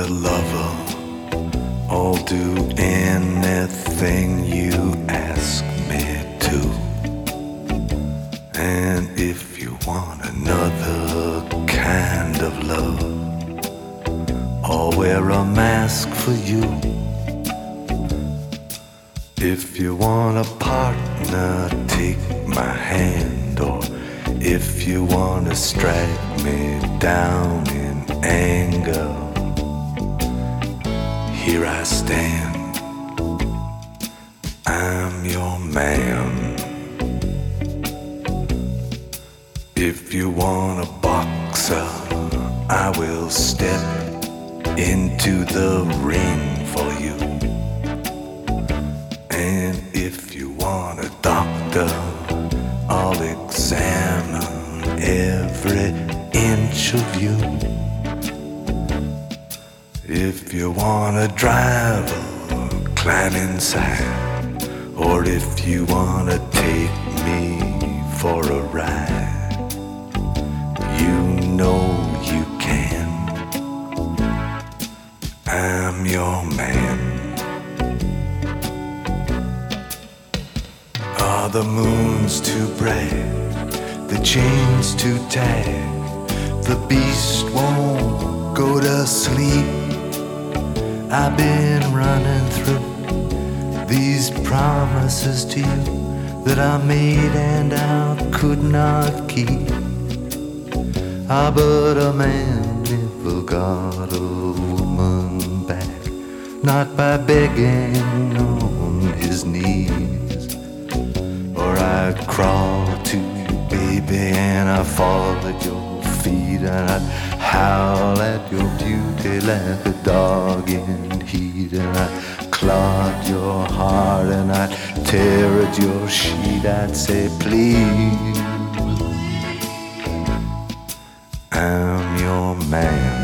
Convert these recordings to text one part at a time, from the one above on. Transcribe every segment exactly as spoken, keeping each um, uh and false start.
lover, I'll do anything you ask me to. And if you want another kind of love, I'll wear a mask for you. If you want a partner, take my hand. Or if you want to strike me down in anger, here I stand, I'm your man. If you want a boxer, I will step into the ring for you. And if you want a doctor, I'll examine every inch of you. If you want a driver, climb inside. Or if you want to take me for a ride, you know you can. I'm your man. Are the moons too bright? The chains too tight? The beast won't go to sleep. I've been running through these promises to you that I made and I could not keep. Ah, but a man never got a woman back, not by begging on his knees. Or I'd crawl to you, baby, and I'd fall at your feet, and I'd howl at your beauty like a dog in heat, and I'd clog your heart and I'd tear at your sheet. I'd say, please, I'm your man.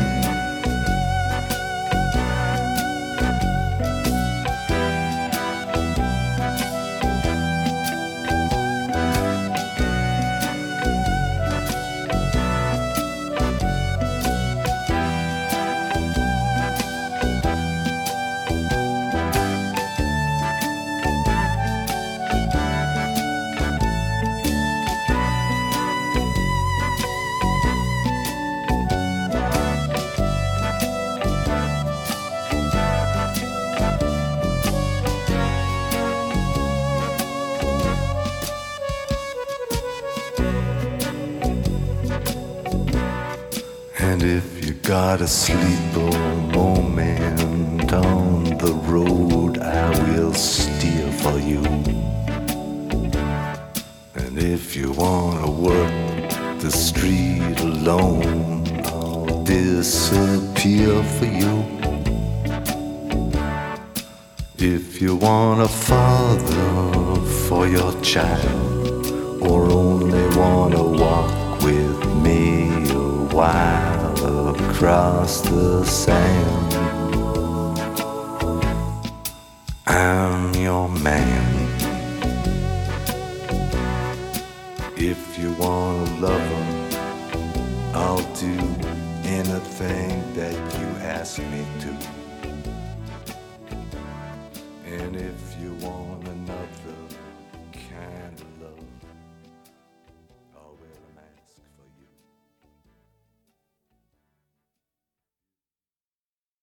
And if you got a sleeper moment on the road, I will steer for you. And if you wanna work the street alone, I'll disappear for you. If you want a father for your child, or only wanna walk with me a while across the sand, I'm your man. If you want a lover, I'll do anything that you ask me to. And if you want